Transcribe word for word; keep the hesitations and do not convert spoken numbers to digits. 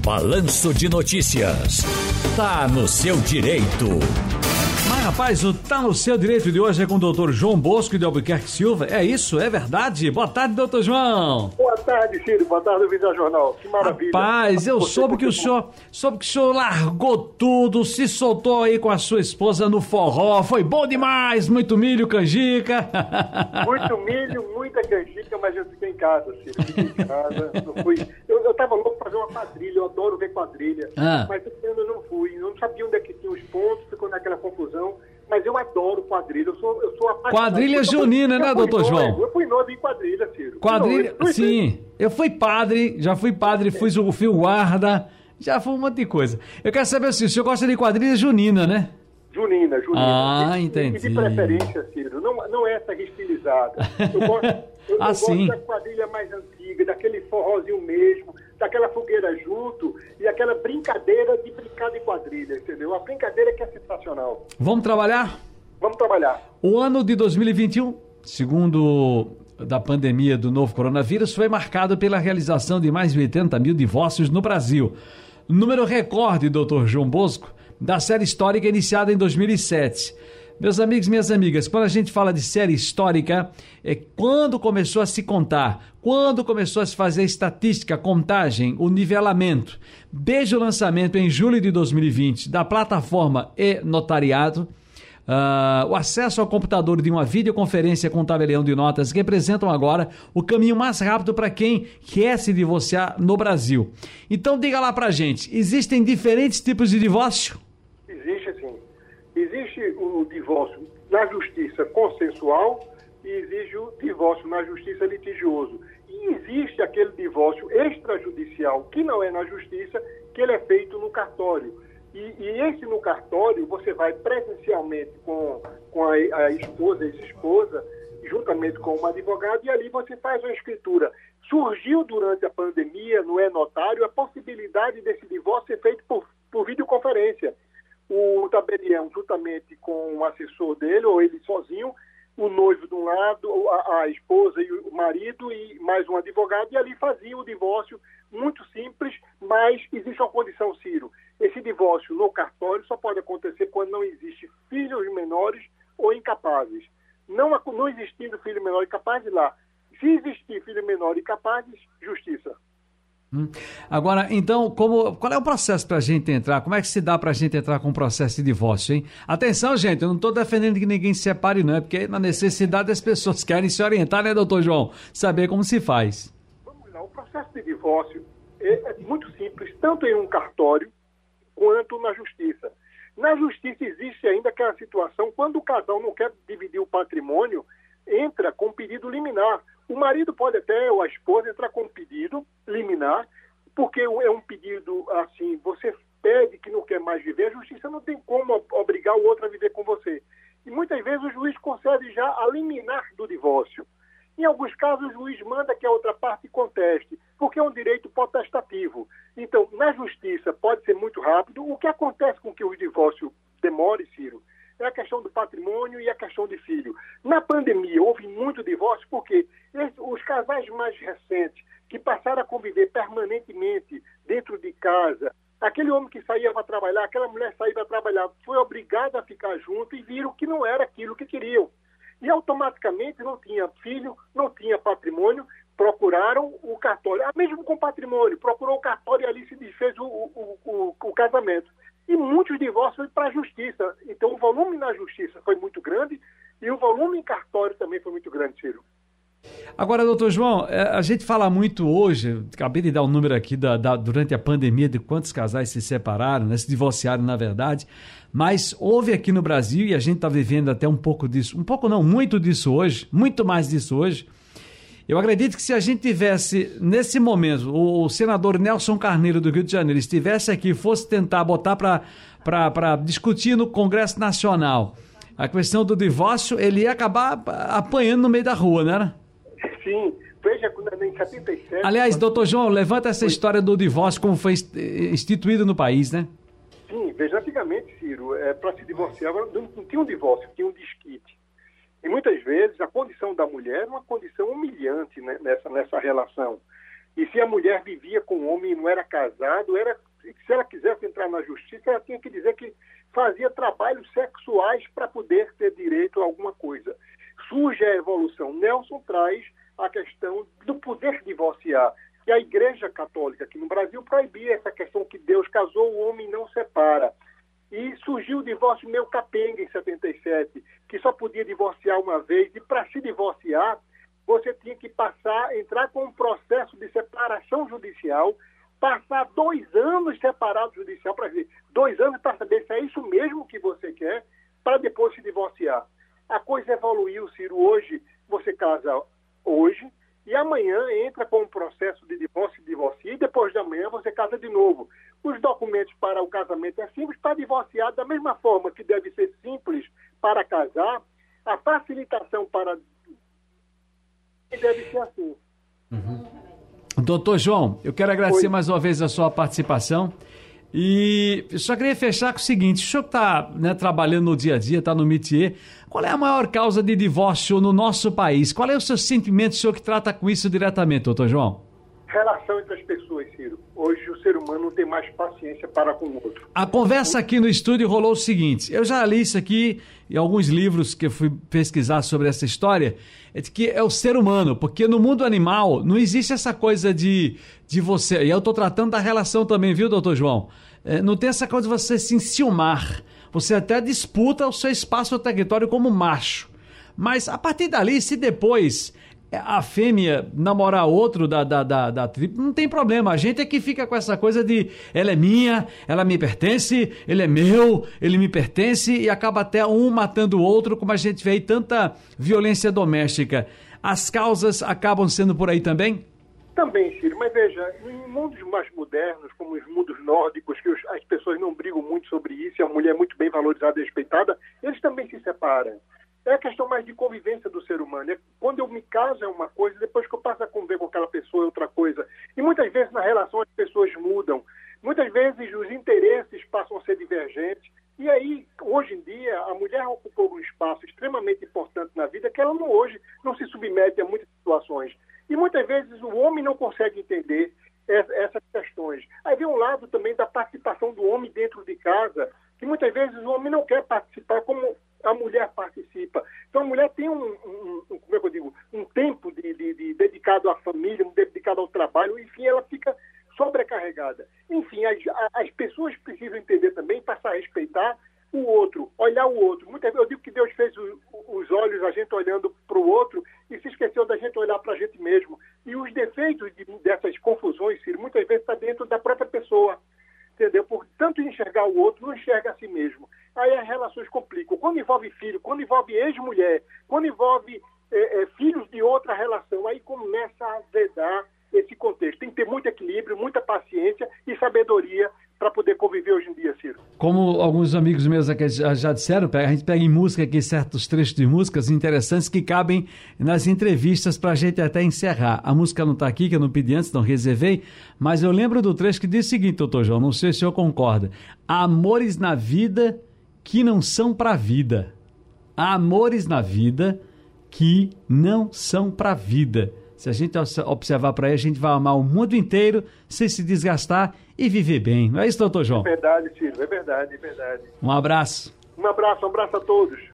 Balanço de Notícias. Tá no seu direito. Mas, rapaz, o Tá no seu direito de hoje é com o doutor João Bosco de Albuquerque Silva. É isso? É verdade? Boa tarde, doutor João. Boa tarde, Ciro. Boa tarde, Vida Jornal. Que maravilha. Rapaz, eu Você soube que o senhor, soube que o senhor largou tudo, se soltou aí com a sua esposa no forró. Foi bom demais, muito milho, canjica. Muito milho, muita canjica, mas eu fiquei em casa, Ciro. Fiquei em casa. Não fui. Eu, eu tava louco pra fazer uma quadrilha, eu adoro ver quadrilha. Ah. Mas esse ano eu não fui. Eu não sabia onde é que tinha os pontos, ficou naquela confusão. Mas eu adoro quadrilha, eu sou, eu sou apaixonado. Quadrilha junina, né, doutor João? Eu fui noivo em quadrilha, Ciro. Quadrilha, noivo, sim. Eu fui padre, já fui padre, fui o fio guarda, já foi um monte de coisa. Eu quero saber assim, o senhor gosta de quadrilha junina, né? Junina, junina. Ah, e, entendi. E de preferência, Ciro, não, não é essa estilizada. Eu gosto, eu, ah, eu sim. gosto da quadrilha mais antiga, daquele forrozinho mesmo, daquela fogueira junto e aquela brincadeira de brincar de quadrilha, entendeu? A brincadeira que é sensacional. Vamos trabalhar? Vamos trabalhar. O ano de dois mil e vinte e um, segundo da pandemia do novo coronavírus, foi marcado pela realização de mais de oitenta mil divórcios no Brasil. Número recorde, doutor João Bosco, da série histórica iniciada em dois mil e sete. Meus amigos e minhas amigas, quando a gente fala de série histórica, é quando começou a se contar, quando começou a se fazer estatística, contagem, o nivelamento. Desde o lançamento em julho de dois mil e vinte da plataforma e-notariado, uh, o acesso ao computador de uma videoconferência com tabelião de notas representam agora o caminho mais rápido para quem quer se divorciar no Brasil. Então diga lá pra gente, existem diferentes tipos de divórcio? Existe sim. Existe o divórcio na justiça consensual e existe o divórcio na justiça litigioso. E existe aquele divórcio extrajudicial, que não é na justiça, que ele é feito no cartório. E, e esse no cartório, você vai presencialmente com, com a, a esposa, a ex-esposa, juntamente com uma advogada, e ali você faz a escritura. Surgiu durante a pandemia, no e-notário, a possibilidade desse divórcio ser feito por, por videoconferência. O tabelião, juntamente com o assessor dele, ou ele sozinho, o noivo de um lado, a, a esposa e o marido, e mais um advogado, e ali fazia o divórcio muito simples, mas existe uma condição, Ciro. Esse divórcio no cartório só pode acontecer quando não existe filhos menores ou incapazes. Não, não existindo filho menor e incapaz, lá. Se existir filho menor e incapazes, justiça. Hum. Agora, então, como, qual é o processo para a gente entrar? Como é que se dá para a gente entrar com o processo de divórcio, hein? Atenção, gente, eu não estou defendendo que ninguém se separe, não, é porque na necessidade as pessoas querem se orientar, né, doutor João? Saber como se faz. Vamos lá, o processo de divórcio é, é muito simples, tanto em um cartório quanto na justiça. Na justiça existe ainda aquela situação, quando o casal não quer dividir o patrimônio, entra com pedido liminar. O marido pode até, ou a esposa, entrar com um pedido liminar, porque é um pedido assim, você pede que não quer mais viver, a justiça não tem como obrigar o outro a viver com você. E muitas vezes o juiz concede já a liminar do divórcio. Em alguns casos o juiz manda que a outra parte conteste, porque é um direito potestativo. Então, na justiça pode ser muito rápido. O que acontece com que o divórcio demore, Ciro, é a questão do patrimônio e a questão de filho. Na pandemia houve muito divórcio porque esse, os casais mais recentes que passaram a conviver permanentemente dentro de casa, aquele homem que saía para trabalhar, aquela mulher saía para trabalhar, foi obrigada a ficar junto e viram que não era aquilo que queriam. E automaticamente não tinha filho, não tinha patrimônio, procuraram o cartório. Ah, mesmo com patrimônio, procurou o cartório e ali se desfez o, o, o, o casamento. E muitos divórcios foram para a justiça. Então o volume na justiça foi muito grande e o volume em cartório também foi muito grande, Ciro. Agora, doutor João, a gente fala muito hoje, acabei de dar um número aqui da, da, durante a pandemia de quantos casais se separaram, né, se divorciaram na verdade, mas houve aqui no Brasil, e a gente está vivendo até um pouco disso, um pouco não, muito disso hoje, muito mais disso hoje. Eu acredito que se a gente tivesse, nesse momento, o, o senador Nelson Carneiro do Rio de Janeiro estivesse aqui, fosse tentar botar para discutir no Congresso Nacional a questão do divórcio, ele ia acabar apanhando no meio da rua, não era? Sim, veja quando em setenta e sete... Aliás, doutor João, levanta essa história do divórcio, como foi instituído no país, né? Sim, veja, antigamente, Ciro, é, para se divorciar, não, não tinha um divórcio, tinha um desquite. E muitas vezes a condição da mulher era uma condição humilhante, né, nessa, nessa relação. E se a mulher vivia com o homem e não era casado, era, se ela quisesse entrar na justiça, ela tinha que dizer que fazia trabalhos sexuais para poder ter direito a alguma coisa. Surge a evolução. Nelson traz a questão do poder divorciar. E a Igreja Católica aqui no Brasil proibia essa questão que Deus casou, o homem não separa. E surgiu o divórcio meio capenga em setenta e sete, que só podia divorciar uma vez. E para se divorciar, você tinha que passar, entrar com um processo de separação judicial, passar dois anos separado judicial, para ver, dois anos para saber se é isso mesmo que você quer, para depois se divorciar. A coisa evoluiu, Ciro. Hoje você casa hoje, e amanhã entra com um processo de divórcio e divorcia, e depois de amanhã você casa de novo. Os documentos para o casamento é simples, para divorciar, da mesma forma que deve ser simples para casar, a facilitação para... deve ser assim. Uhum. Doutor João, eu quero agradecer Oi. mais uma vez a sua participação. E só queria fechar com o seguinte: o senhor está, né, trabalhando no dia a dia, está no métier. Qual é a maior causa de divórcio no nosso país? Qual é o seu sentimento, o senhor que trata com isso diretamente, doutor João? Relação entre as pessoas, Ciro. Hoje o ser humano não tem mais paciência para com o outro. A conversa aqui no estúdio rolou o seguinte: eu já li isso aqui em alguns livros que eu fui pesquisar sobre essa história, é de que é o ser humano, porque no mundo animal não existe essa coisa de, de você, e eu estou tratando da relação também, viu, doutor João? É, não tem essa coisa de você se enciumar, você até disputa o seu espaço ou território como macho, mas a partir dali, se depois a fêmea namorar outro da, da, da, da tribo, não tem problema. A gente é que fica com essa coisa de ela é minha, ela me pertence, ele é meu, ele me pertence, e acaba até um matando o outro, como a gente vê aí tanta violência doméstica. As causas acabam sendo por aí também? Também, Ciro, mas veja, em mundos mais modernos, como os mundos nórdicos, que os, as pessoas não brigam muito sobre isso, e a mulher é muito bem valorizada e respeitada, eles também se separam. É a questão mais de convivência do ser humano. É, quando eu me caso é uma coisa, depois que eu passo a conviver com aquela pessoa é outra coisa. E muitas vezes na relação as pessoas mudam. Muitas vezes os interesses passam a ser divergentes. E aí, hoje em dia, a mulher ocupou um espaço extremamente importante na vida que ela não, hoje não se submete a muitas situações. E muitas vezes o homem não consegue entender essas questões. Aí vem um lado também da participação do homem dentro de casa, que muitas vezes o homem não quer participar como a mulher participa. Então a mulher tem um, um, um como é que eu digo, um tempo de, de, de dedicado à família, um dedicado ao trabalho, enfim, ela fica sobrecarregada. Enfim, as, as pessoas precisam entender também, passar a respeitar o outro, olhar o outro. Muitas vezes eu digo que Deus fez o, os olhos, a gente olhando para o outro, e se esqueceu da gente olhar para a gente mesmo. E os defeitos de, dessas confusões, Ciro, muitas vezes está dentro da própria pessoa. Entendeu? Por tanto enxergar o outro, não enxerga a si mesmo. Aí as relações complicam. Quando envolve filho, quando envolve ex-mulher, quando envolve é, é, filhos de outra relação, aí começa a azedar esse contexto. Tem que ter muito equilíbrio, muita paciência e sabedoria para poder conviver hoje em dia, Ciro. Como alguns amigos meus aqui já, já disseram, a gente pega em música aqui certos trechos de músicas interessantes que cabem nas entrevistas para a gente até encerrar. A música não está aqui, que eu não pedi antes, não reservei, mas eu lembro do trecho que diz o seguinte, doutor João, não sei se o senhor concorda: há amores na vida que não são para a vida. Há amores na vida que não são para a vida. Se a gente observar para aí, a gente vai amar o mundo inteiro sem se desgastar e viver bem. Não é isso, doutor João? É verdade, Ciro, é verdade, é verdade. Um abraço. Um abraço, um abraço a todos.